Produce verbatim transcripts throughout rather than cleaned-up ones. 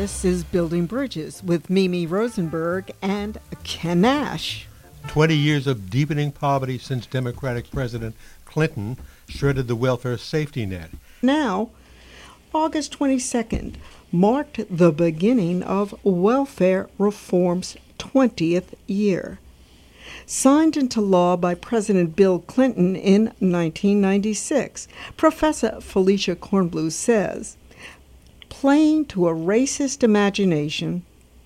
This is Building Bridges with Mimi Rosenberg and Ken Nash. twenty years of deepening poverty since Democratic President Clinton shredded the welfare safety net. Now, August twenty-second marked the beginning of welfare reform's twentieth year. Signed into law by President Bill Clinton in nineteen ninety-six, Professor Felicia Kornblue says, playing to a racist imagination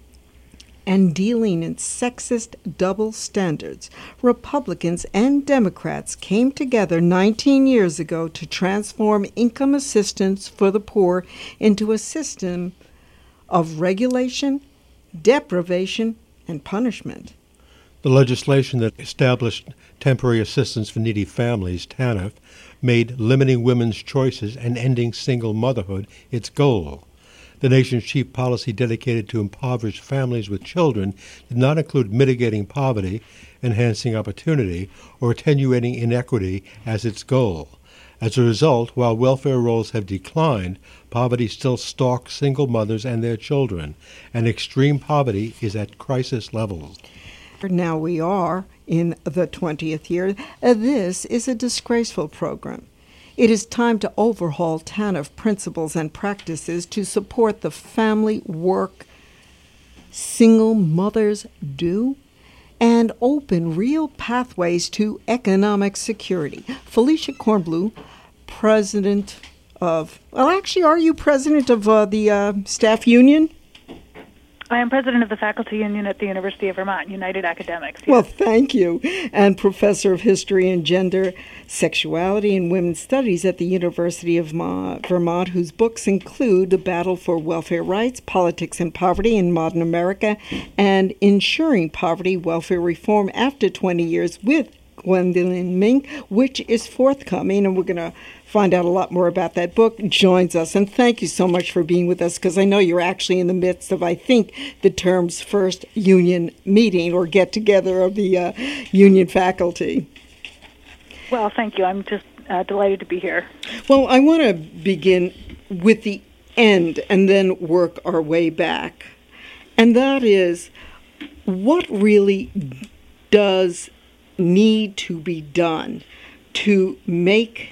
and dealing in sexist double standards, Republicans and Democrats came together nineteen years ago to transform income assistance for the poor into a system of regulation, deprivation, and punishment. The legislation that established temporary assistance for needy families, TANF, made limiting women's choices and ending single motherhood its goal. The nation's chief policy dedicated to impoverished families with children did not include mitigating poverty, enhancing opportunity, or attenuating inequity as its goal. As a result, while welfare rolls have declined, poverty still stalks single mothers and their children, and extreme poverty is at crisis levels. Now we are in the twentieth year. This is a disgraceful program. It is time to overhaul TANF principles and practices to support the family work single mothers do and open real pathways to economic security. Felicia Kornblue, president of, well, actually, are you president of uh, the uh, staff union? I am president of the faculty union at the University of Vermont, United Academics. Yes. Well, thank you. And professor of history and gender, sexuality, and women's studies at the University of Vermont, whose books include The Battle for Welfare Rights, Politics and Poverty in Modern America, and Ensuring Poverty, Welfare Reform After twenty years with Gwendolyn Mink, which is forthcoming, and we're going to find out a lot more about that book, joins us. And thank you so much for being with us, because I know you're actually in the midst of, I think, the term's first union meeting or get-together of the uh, union faculty. Well, thank you. I'm just uh, delighted to be here. Well, I want to begin with the end and then work our way back. And that is, what really does need to be done to make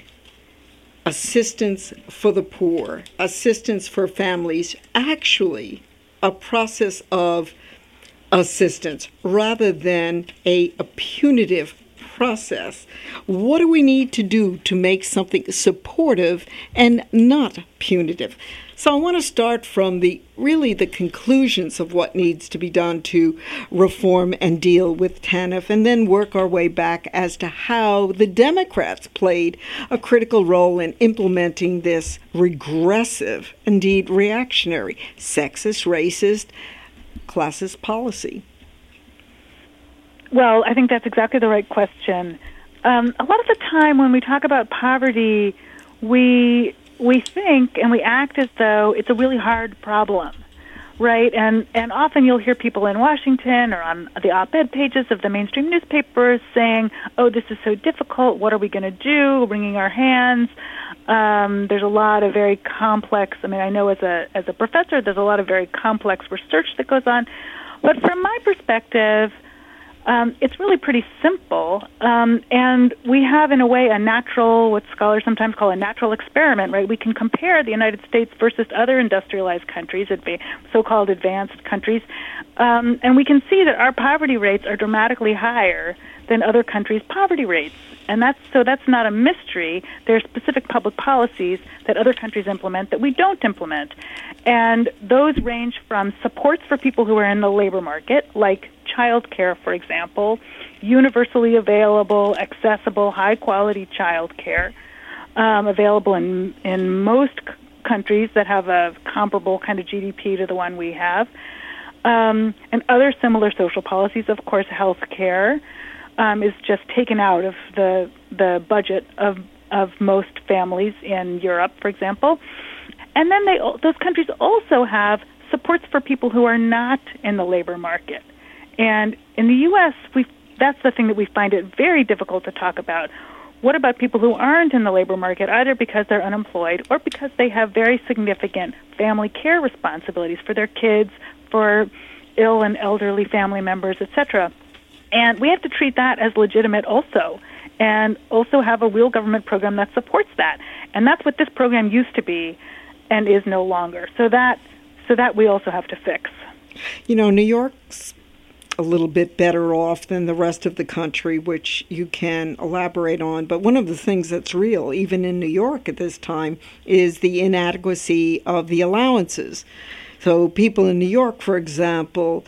assistance for the poor, assistance for families, actually a process of assistance rather than a, a punitive process? What do we need to do to make something supportive and not punitive? So I want to start from the really the conclusions of what needs to be done to reform and deal with TANF, and then work our way back as to how the Democrats played a critical role in implementing this regressive, indeed reactionary, sexist, racist, classist policy. Well, I think that's exactly the right question. Um, a lot of the time when we talk about poverty, we we think and we act as though it's a really hard problem, right? And and often you'll hear people in Washington or on the op-ed pages of the mainstream newspapers saying, oh, this is so difficult, what are we going to do, wringing our hands. Um, there's a lot of very complex, I mean, I know as a as a professor, there's a lot of very complex research that goes on. But from my perspective, Um, it's really pretty simple, um, and we have, in a way, a natural, what scholars sometimes call a natural experiment, right? We can compare the United States versus other industrialized countries, adva- so-called advanced countries, um, and we can see that our poverty rates are dramatically higher than other countries' poverty rates. And that's so that's not a mystery. There are specific public policies that other countries implement that we don't implement. And those range from supports for people who are in the labor market, like child care, for example, universally available, accessible, high-quality child care, um, available in, in most c- countries that have a comparable kind of G D P to the one we have, um, and other similar social policies. Of course, health care um, is just taken out of the the budget of of most families in Europe, for example. And then they those countries also have supports for people who are not in the labor market. And in the U S, we that's the thing that we find it very difficult to talk about. what about people who aren't in the labor market, either because they're unemployed or because they have very significant family care responsibilities for their kids, for ill and elderly family members, et cetera. And we have to treat that as legitimate also, and also have a real government program that supports that. And that's what this program used to be and is no longer. So that so that we also have to fix. You know, New York's a little bit better off than the rest of the country, which you can elaborate on. But one of the things that's real, even in New York at this time, is the inadequacy of the allowances. So people in New York, for example,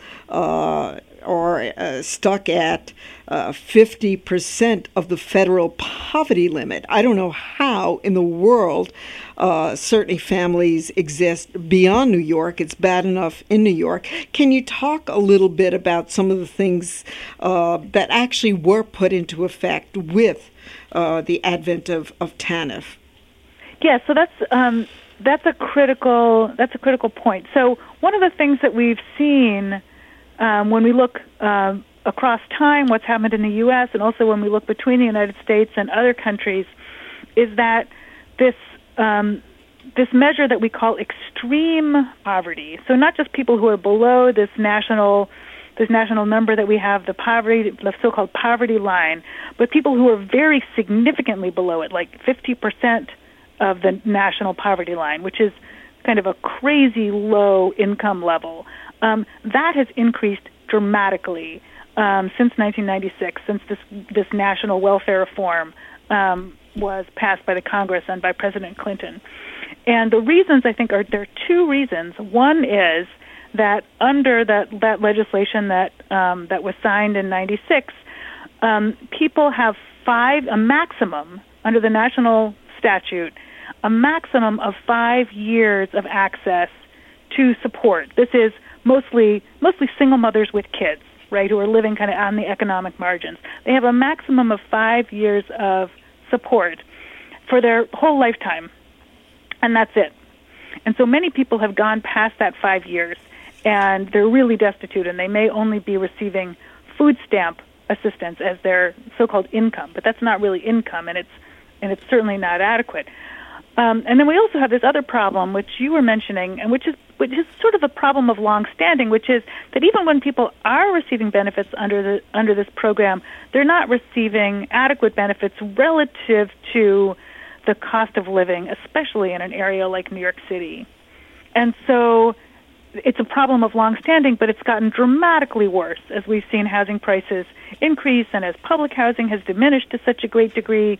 uh, are uh, stuck at uh, fifty percent of the federal poverty limit. I don't know how in the world uh, certainly families exist beyond New York. It's bad enough in New York. Can you talk a little bit about some of the things uh, that actually were put into effect with uh, the advent of, of TANF? Yeah, so that's um, that's a critical that's a critical point. So one of the things that we've seen Um, when we look uh, across time, what's happened in the U S, and also when we look between the United States and other countries, is that this um, this measure that we call extreme poverty, so not just people who are below this national this national number that we have, the poverty, the so-called poverty line, but people who are very significantly below it, like fifty percent of the national poverty line, which is kind of a crazy low income level. Um, that has increased dramatically um, since nineteen ninety-six, since this this national welfare reform um, was passed by the Congress and by President Clinton. And the reasons, I think, are there are two reasons. One is that under that, that legislation that um, that was signed in ninety-six, um, people have five, a maximum, under the national statute, a maximum of five years of access to support. This is mostly mostly single mothers with kids, right, who are living kind of on the economic margins. They have a maximum of five years of support for their whole lifetime, and that's it. And so many people have gone past that five years, and they're really destitute, and they may only be receiving food stamp assistance as their so-called income, but that's not really income, and it's and it's certainly not adequate. Um, and then we also have this other problem, which you were mentioning, and which is which is sort of a problem of long-standing, which is that even when people are receiving benefits under the under this program, they're not receiving adequate benefits relative to the cost of living, especially in an area like New York City. And so it's a problem of long-standing, but it's gotten dramatically worse as we've seen housing prices increase and as public housing has diminished to such a great degree.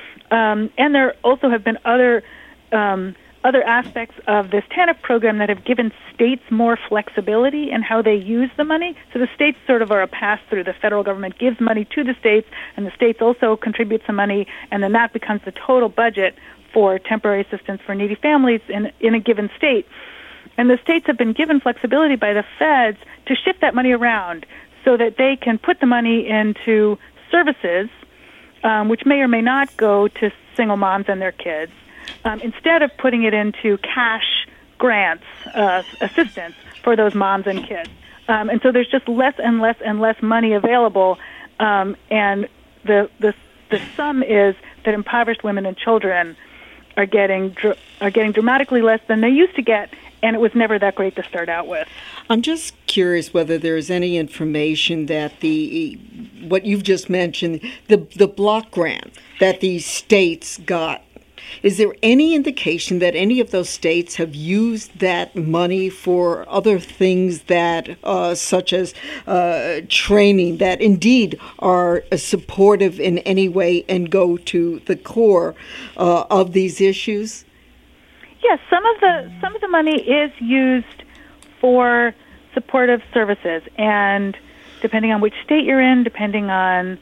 Um, and there also have been other um, other aspects of this TANF program that have given states more flexibility in how they use the money. So the states sort of are a pass-through. The federal government gives money to the states, and the states also contribute some money, and then that becomes the total budget for temporary assistance for needy families in, in a given state. And the states have been given flexibility by the feds to shift that money around so that they can put the money into services, um, which may or may not go to single moms and their kids, um, instead of putting it into cash grants, uh, assistance for those moms and kids. Um, and so there's just less and less and less money available, um, and the, the the sum is that impoverished women and children are getting dr- are getting dramatically less than they used to get, and it was never that great to start out with. I'm just curious whether there's any information that the what you've just mentioned, the the block grant that the states got. Is there any indication that any of those states have used that money for other things that, uh, such as uh, training, that indeed are supportive in any way and go to the core uh, of these issues? Yes, some of the some of the money is used for supportive services, and depending on which state you're in, depending on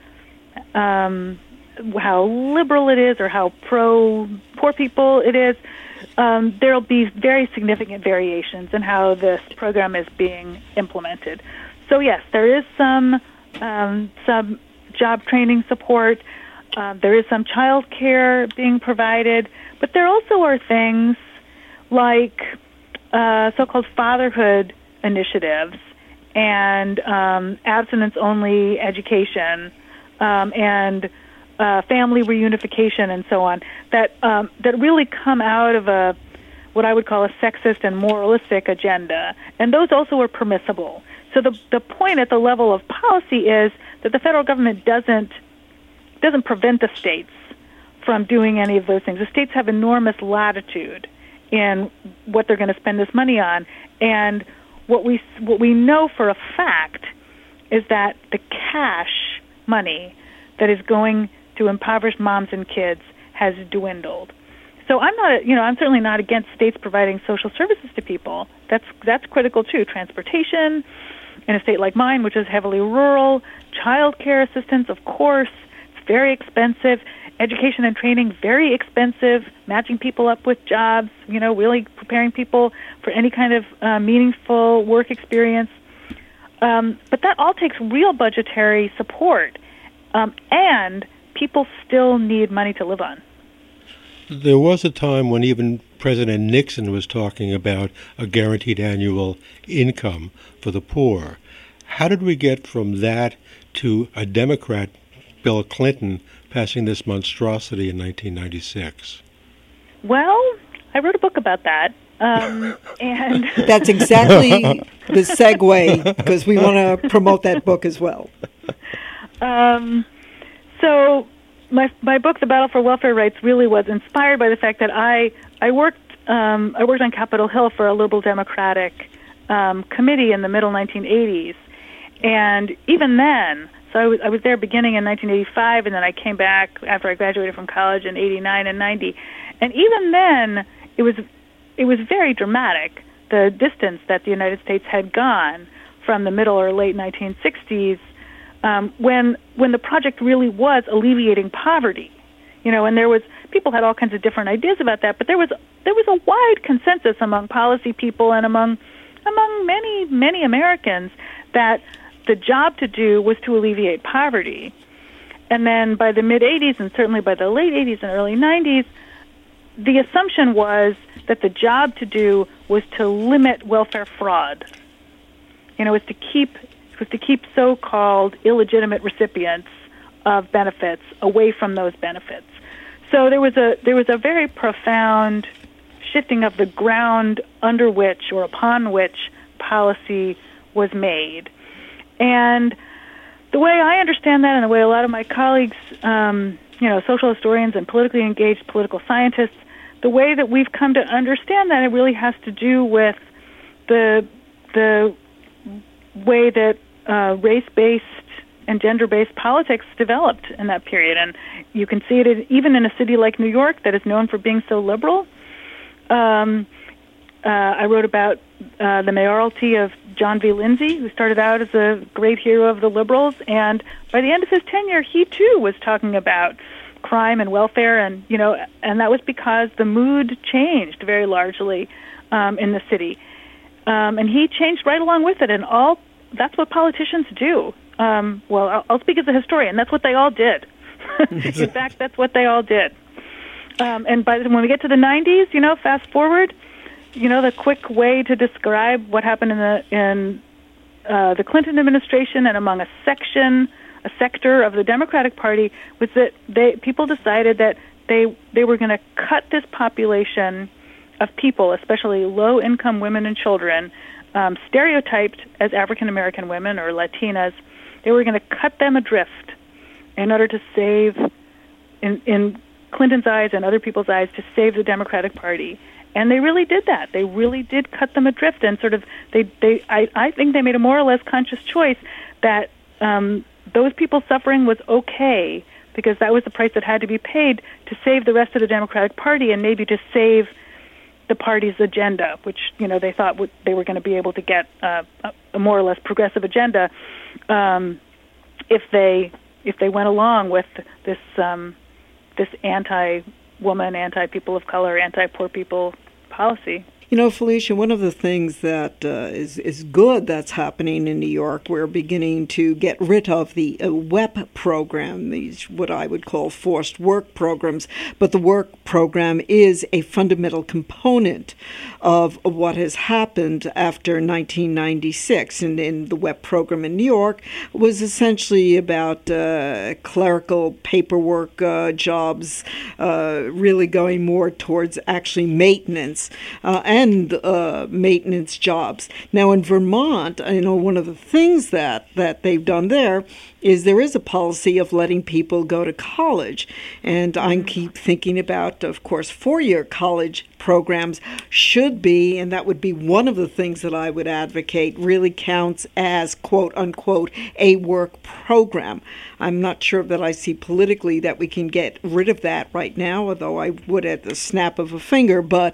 um, how liberal it is or how pro-poor people it is, um, there will be very significant variations in how this program is being implemented. So yes, there is some um, some job training support. Uh, there is some child care being provided, but there also are things like uh, so-called fatherhood initiatives and um, abstinence-only education um, and uh, family reunification, and so on, that um, that really come out of a what I would call a sexist and moralistic agenda, and those also are permissible. So the the point at the level of policy is that the federal government doesn't doesn't prevent the states from doing any of those things. The states have enormous latitude in what they're going to spend this money on, and what we what we know for a fact is that the cash money that is going to impoverished moms and kids has dwindled. So I'm not, you know, I'm certainly not against states providing social services to people. That's that's critical too. Transportation in a state like mine, which is heavily rural, child care assistance, of course, it's very expensive. Education and training, very expensive. Matching people up with jobs, you know, really preparing people for any kind of uh, meaningful work experience. Um, but that all takes real budgetary support, um, and people still need money to live on. There was a time when even President Nixon was talking about a guaranteed annual income for the poor. How did we get from that to a Democrat, Bill Clinton, passing this monstrosity in nineteen ninety-six? Well, I wrote a book about that. Um, and That's exactly the segue, because we want to promote that book as well. Um, so my my book, The Battle for Welfare Rights, really was inspired by the fact that I I worked um, I worked on Capitol Hill for a liberal Democratic um, committee in the middle nineteen eighties, and even then, so I was I was there beginning in nineteen eighty-five, and then I came back after I graduated from college in eighty-nine and ninety, and even then it was it was very dramatic, the distance that the United States had gone from the middle or late nineteen sixties. Um, when when the project really was alleviating poverty, you know, and there was people had all kinds of different ideas about that, but there was there was a wide consensus among policy people and among among many many Americans that the job to do was to alleviate poverty. And then by the mid eighties, and certainly by the late eighties and early nineties, the assumption was that the job to do was to limit welfare fraud. You know, was to keep was to keep so-called illegitimate recipients of benefits away from those benefits. So there was a there was a very profound shifting of the ground under which or upon which policy was made. And the way I understand that, and the way a lot of my colleagues, um, you know, social historians and politically engaged political scientists, the way that we've come to understand that, it really has to do with the the way that uh, race-based and gender-based politics developed in that period. And you can see it even in a city like New York that is known for being so liberal. Um, uh, I wrote about uh, the mayoralty of John V. Lindsay, who started out as a great hero of the liberals, and by the end of his tenure, he too was talking about crime and welfare, and you know, and that was because the mood changed very largely um, in the city, um, and he changed right along with it. And all that's what politicians do. Um, well, I'll, I'll speak as a historian. That's what they all did. In fact, that's what they all did. Um, and by the, when we get to the nineties, you know, fast forward, you know, the quick way to describe what happened in the in uh, the Clinton administration and among a section, a sector of the Democratic Party was that they people decided that they they were going to cut this population of people, especially low-income women and children, um, stereotyped as African American women or Latinas. They were going to cut them adrift in order to save, in in Clinton's eyes and other people's eyes, to save the Democratic Party. And they really did that. They really did cut them adrift, and sort of they they I, I think they made a more or less conscious choice that um, those people's suffering was okay because that was the price that had to be paid to save the rest of the Democratic Party and maybe to save the party's agenda, which you know they thought would, they were going to be able to get uh, a, a more or less progressive agenda um, if they if they went along with this um, this anti-woman, anti-people of color, anti-poor people policy. You know, Felicia, one of the things that uh, is, is good that's happening in New York, we're beginning to get rid of the uh, W E P program, these what I would call forced work programs. But the work program is a fundamental component of what has happened after nineteen ninety-six. And in the W E P program in New York was essentially about uh, clerical paperwork uh, jobs, uh, really going more towards actually maintenance. Uh, and And uh, maintenance jobs. Now in Vermont, you know, one of the things that, that they've done there is there is a policy of letting people go to college. And I keep thinking about, of course, four-year college programs should be, and that would be one of the things that I would advocate, really counts as, quote unquote, a work program. I'm not sure that I see politically that we can get rid of that right now, although I would at the snap of a finger, but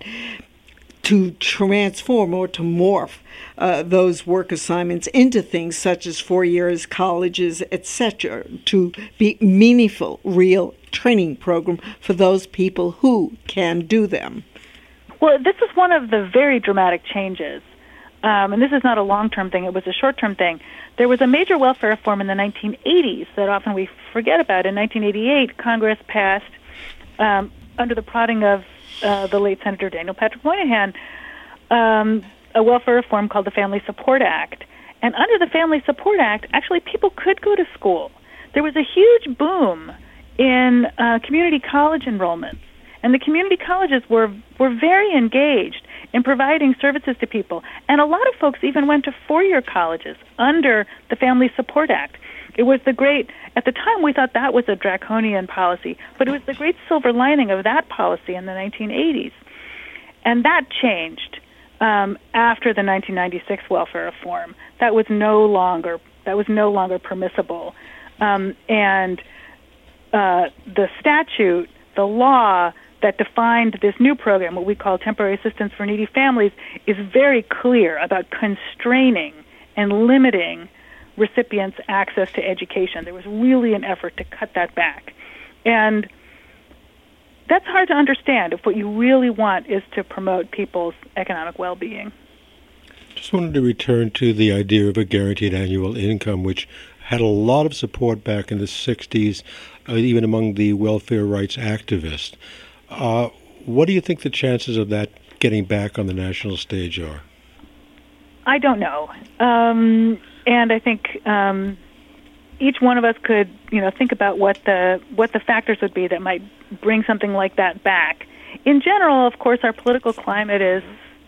to transform or to morph uh, those work assignments into things such as four years, colleges, et cetera, to be meaningful, real training program for those people who can do them. Well, this is one of the very dramatic changes, um, and this is not a long-term thing, it was a short-term thing. There was a major welfare reform in the nineteen eighties that often we forget about. In nineteen eighty-eight, Congress passed, um, under the prodding of Uh, the late Senator Daniel Patrick Moynihan, um, a welfare reform called the Family Support Act. And under the Family Support Act, actually people could go to school. There was a huge boom in uh, community college enrollments. And the community colleges were, were very engaged in providing services to people. And a lot of folks even went to four-year colleges under the Family Support Act. It was the great, at the time we thought that was a draconian policy, but it was the great silver lining of that policy in the nineteen eighties. And that changed um, after the nineteen ninety-six welfare reform. That was no longer, that was no longer permissible. Um, and uh, the statute, the law that defined this new program, what we call temporary assistance for needy families, is very clear about constraining and limiting recipients' access to education. There was really an effort to cut that back. And that's hard to understand if what you really want is to promote people's economic well-being. Just wanted to return to the idea of a guaranteed annual income, which had a lot of support back in the sixties, uh, even among the welfare rights activists. Uh, what do you think the chances of that getting back on the national stage are? I don't know. Um, And I think um, each one of us could, you know, think about what the what the factors would be that might bring something like that back. In general, of course, our political climate is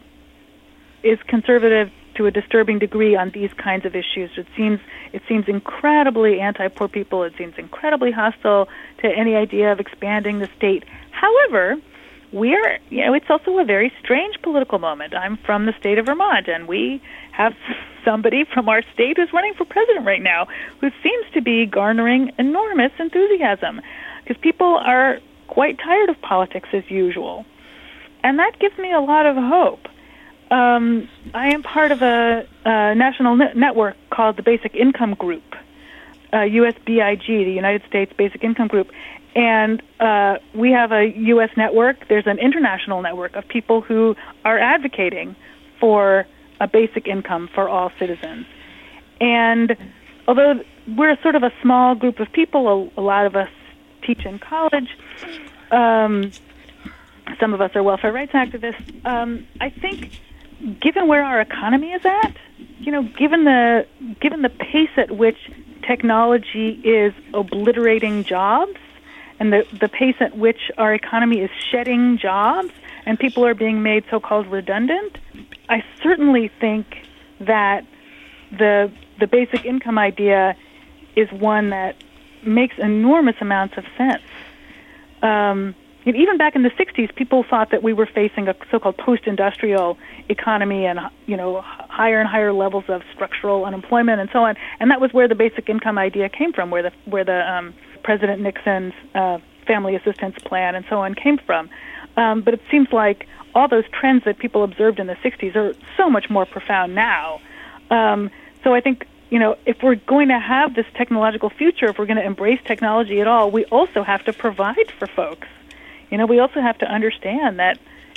is conservative to a disturbing degree on these kinds of issues. It seems it seems incredibly anti-poor people. It seems incredibly hostile to any idea of expanding the state. However, we're, you know, it's also a very strange political moment. I'm from the state of Vermont, and we have somebody from our state who's running for president right now who seems to be garnering enormous enthusiasm because people are quite tired of politics as usual. And that gives me a lot of hope. Um, I am part of a, a national ne- network called the Basic Income Group, uh, U S B I G, the United States Basic Income Group. And uh, we have a U S network. There's an international network of people who are advocating for a basic income for all citizens. And although we're sort of a small group of people, a, a lot of us teach in college, um, some of us are welfare rights activists, um, I think given where our economy is at, you know, given the given the pace at which technology is obliterating jobs, and the, the pace at which our economy is shedding jobs and people are being made so-called redundant, I certainly think that the the basic income idea is one that makes enormous amounts of sense. Um, and even back in the sixties, people thought that we were facing a so-called post-industrial economy and, you know, higher and higher levels of structural unemployment and so on. And that was where the basic income idea came from, where the where the um, President Nixon's uh, family assistance plan and so on came from. Um, but it seems like all those trends that people observed in the sixties are so much more profound now. Um, so I think, you know, if we're going to have this technological future, if we're going to embrace technology at all, we also have to provide for folks. You know, we also have to understand that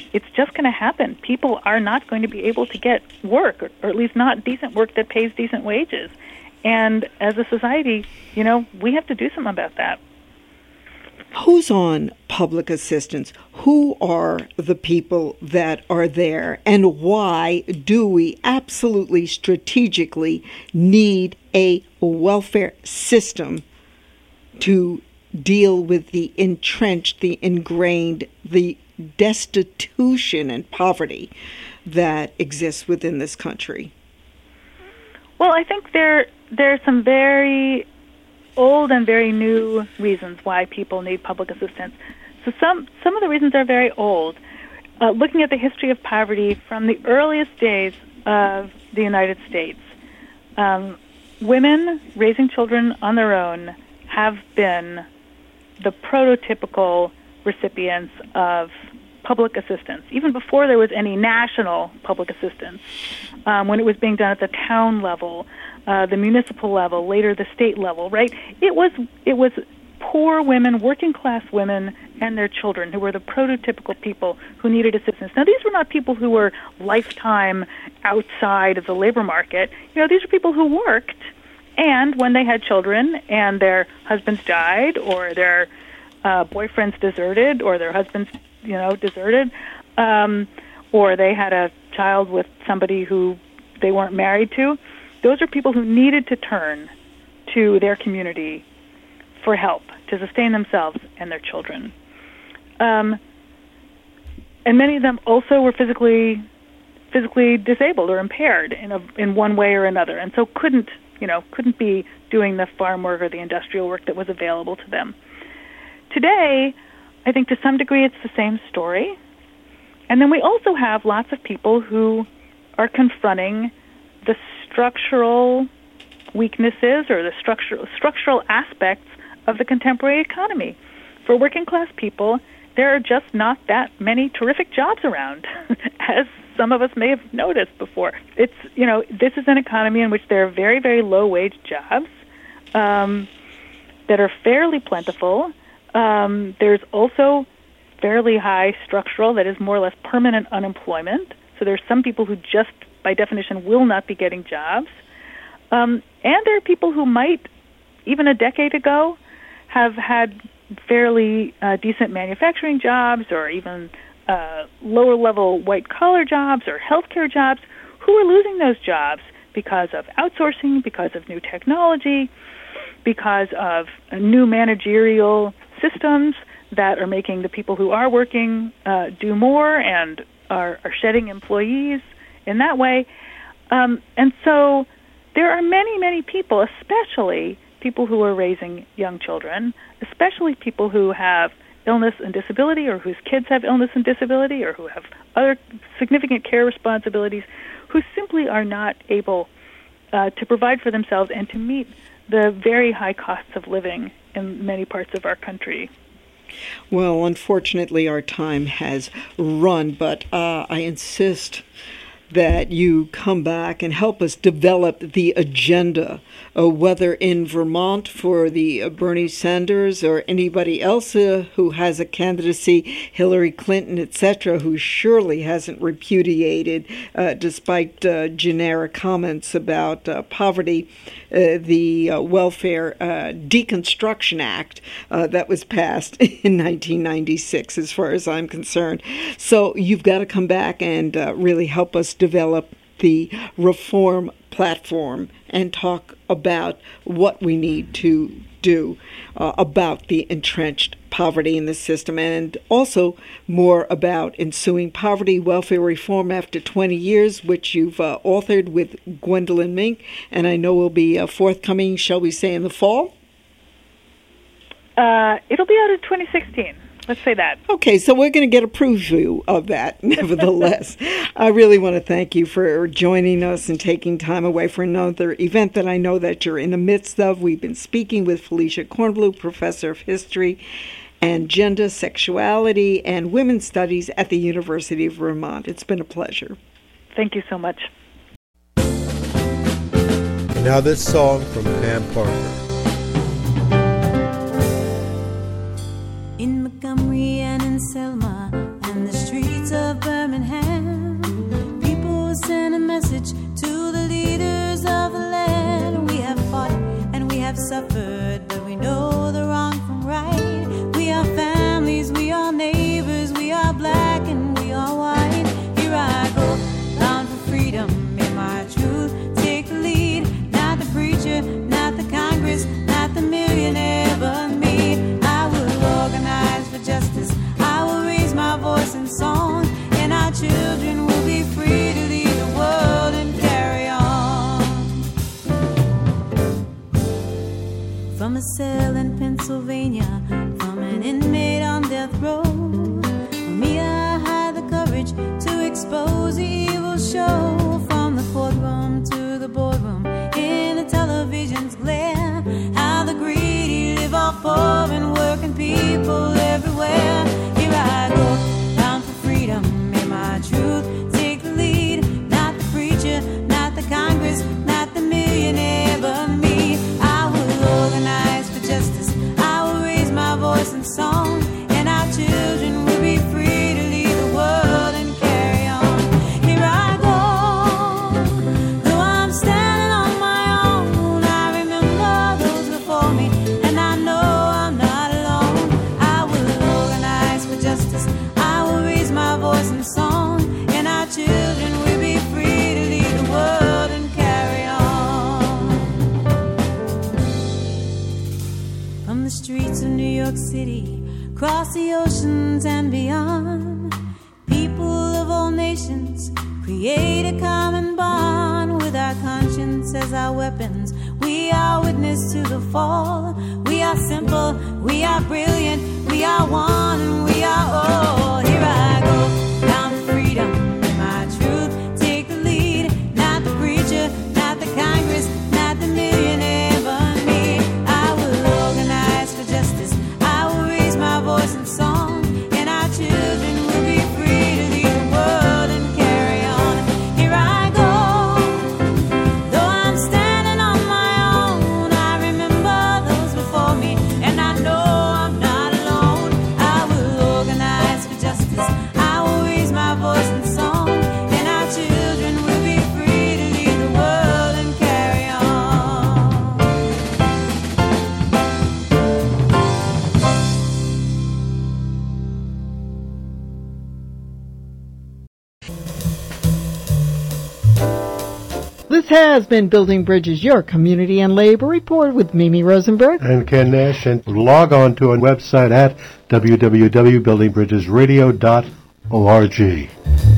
it's just going to happen. People are not going to be able to get work, or, or at least not decent work that pays decent wages. And as a society, you know, we have to do something about that. Who's on public assistance? Who are the people that are there? And why do we absolutely strategically need a welfare system to deal with the entrenched, the ingrained, the destitution and poverty that exists within this country? Well, I think there there are some very old and very new reasons why people need public assistance. So some some of the reasons are very old. Uh, looking at the history of poverty from the earliest days of the United States, um, women raising children on their own have been the prototypical recipients of public assistance, even before there was any national public assistance, um, when it was being done at the town level, uh, the municipal level, later the state level, right? It was it was poor women, working class women, and their children who were the prototypical people who needed assistance. Now, these were not people who were lifetime outside of the labor market. You know, these are people who worked, and when they had children and their husbands died, or their uh, boyfriends deserted, or their husbands, you know, deserted, um, or they had a child with somebody who they weren't married to, those are people who needed to turn to their community for help to sustain themselves and their children. Um, and many of them also were physically physically disabled or impaired in a, in one way or another, and so couldn't, you know, couldn't be doing the farm work or the industrial work that was available to them. Today, I think to some degree it's the same story. And then we also have lots of people who are confronting the structural weaknesses or the structural structural aspects of the contemporary economy. For working class people, there are just not that many terrific jobs around, as some of us may have noticed before. It's, you know, this is an economy in which there are very, very low-wage jobs um, that are fairly plentiful. Um, there's also fairly high structural, that is more or less permanent unemployment. So there's some people who just, by definition, will not be getting jobs. Um, and there are people who might, even a decade ago, have had fairly uh, decent manufacturing jobs, or even uh, lower-level white-collar jobs or healthcare jobs, who are losing those jobs because of outsourcing, because of new technology, because of uh, new managerial systems that are making the people who are working uh, do more and are, are shedding employees in that way. Um, and so there are many, many people, especially people who are raising young children, especially people who have illness and disability, or whose kids have illness and disability, or who have other significant care responsibilities, who simply are not able uh, to provide for themselves and to meet the very high costs of living in many parts of our country. Well, unfortunately, our time has run, but uh, I insist that you come back and help us develop the agenda, uh, whether in Vermont for the uh, Bernie Sanders or anybody else uh, who has a candidacy, Hillary Clinton, et cetera, who surely hasn't repudiated, uh, despite uh, generic comments about uh, poverty, uh, the uh, Welfare uh, Deconstruction Act uh, that was passed in nineteen ninety-six, as far as I'm concerned. So you've got to come back and uh, really help us develop the reform platform and talk about what we need to do uh, about the entrenched poverty in the system, and also more about ensuing poverty welfare reform after twenty years, which you've uh, authored with Gwendolyn Mink, and I know will be uh, forthcoming, shall we say, in the fall? Uh, it'll be out in twenty sixteen. Let's say that. Okay, so we're going to get a preview of that, nevertheless. I really want to thank you for joining us and taking time away for another event that I know that you're in the midst of. We've been speaking with Felicia Kornbluh, Professor of History and Gender, Sexuality, and Women's Studies at the University of Vermont. It's been a pleasure. Thank you so much. And now this song from Pam Parker. In Montgomery and in Selma and the streets of suffered, but we know the wrong from right. We are families, we are neighbors, we are black and we are white. Here I go, bound for freedom, in my truth, take the lead. Not the preacher, not the Congress, not the millionaire, but me. I will organize for justice, I will raise my voice in song, and our children will be free to lead the world and carry on. From a cell in Pennsylvania, from an inmate on death row, for me I had the courage to expose the evil show. From the courtroom to the boardroom, in the television's glare, how the greedy live off poor and working people everywhere. Here I go, bound for freedom, in my truth, take the lead. Not the preacher, not the Congress, not the millionaire, but me. I will organize for justice, I will raise my voice in song, and our children will be free to lead the world and carry on. Here I go, though I'm standing on my own, I remember those before me, and I know I'm not alone. I will organize for justice, I will raise my voice in song, and our children will be free to lead the world and carry on. From the streets of New York City, across the oceans and beyond, people of all nations create a common bond. With our conscience as our weapons, we are witness to the fall. We are simple, we are brilliant, we are one, and we are all. Here I go, bound for freedom, in my truth, take the lead. Not the preacher, not the Congress, not the millionaire, but me. I will organize for justice, I will raise my voice in song, and our children will be free to lead the world and carry on. Here I go, though I'm standing on my own, I remember those before me, and I know I'm not alone. I will organize for justice, I will raise my voice in song, and our children will be free to lead the world and carry on. This has been Building Bridges, your community and labor report with Mimi Rosenberg. And Ken Nash, and log on to our website at w w w dot building bridges radio dot org.